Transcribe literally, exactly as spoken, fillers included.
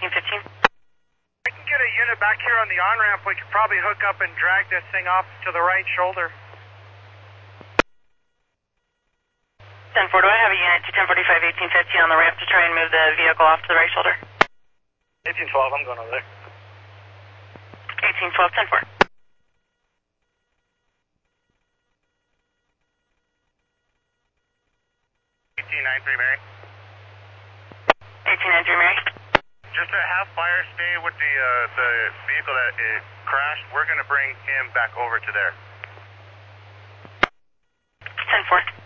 eighteen fifteen. We can get a unit back here on the on-ramp. We could probably hook up and drag this thing off to the right shoulder. ten four, do I have a unit to ten forty-five, eighteen fifteen on the ramp to try and move the vehicle off to the right shoulder? eighteen twelve, I'm going over there. eighteen twelve, ten four. eighteen nine three, Mary. eighteen nine three, Mary. Just to have fire stay with the uh, the vehicle that it crashed, we're going to bring him back over to there. ten four.